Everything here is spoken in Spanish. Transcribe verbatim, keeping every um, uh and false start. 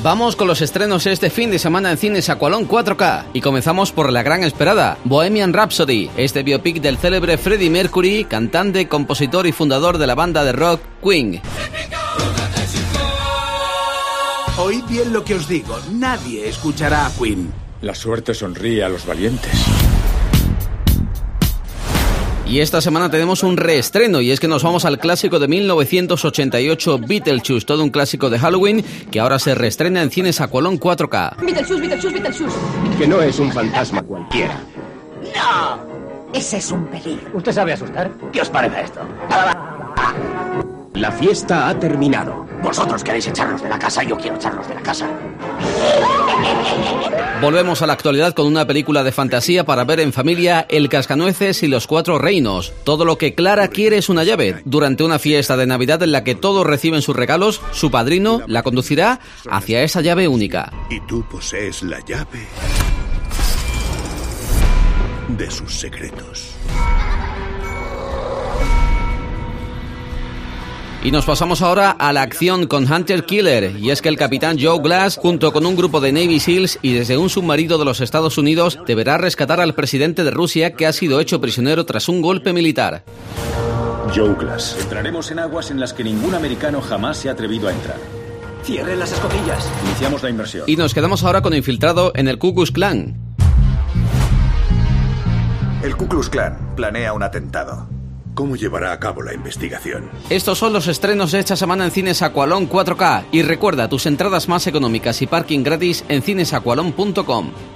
Vamos con los estrenos este fin de semana en Cines Aqualón cuatro K y comenzamos por la gran esperada, Bohemian Rhapsody, este biopic del célebre Freddie Mercury, cantante, compositor y fundador de la banda de rock Queen. Oíd bien lo que os digo, nadie escuchará a Queen. La suerte sonríe a los valientes. Y esta semana tenemos un reestreno, y es que nos vamos al clásico de mil novecientos ochenta y ocho, Beetlejuice, todo un clásico de Halloween que ahora se reestrena en Cines Aqualón cuatro K. Beetlejuice, Beetlejuice, Beetlejuice. Que no es un fantasma cualquiera. ¡No! Ese es un peligro. ¿Usted sabe asustar? ¿Qué os parece esto? La fiesta ha terminado. Vosotros queréis echarnos de la casa, yo quiero echarnos de la casa. Volvemos a la actualidad con una película de fantasía para ver en familia, El Cascanueces y los Cuatro Reinos. Todo lo que Clara quiere es una llave. Durante una fiesta de Navidad en la que todos reciben sus regalos, su padrino la conducirá hacia esa llave única. Y tú posees la llave de sus secretos. Y nos pasamos ahora a la acción con Hunter Killer, y es que el capitán Joe Glass, junto con un grupo de Navy SEALs y desde un submarino de los Estados Unidos, deberá rescatar al presidente de Rusia, que ha sido hecho prisionero tras un golpe militar. Joe Glass. Entraremos en aguas en las que ningún americano jamás se ha atrevido a entrar. Cierren las escotillas. Iniciamos la inmersión. Y nos quedamos ahora con infiltrado en el Ku Klux Klan. El Ku Klux Klan planea un atentado. ¿Cómo llevará a cabo la investigación? Estos son los estrenos de esta semana en Cines Aqualón cuatro K. Y recuerda, tus entradas más económicas y parking gratis en cinesaqualón punto com.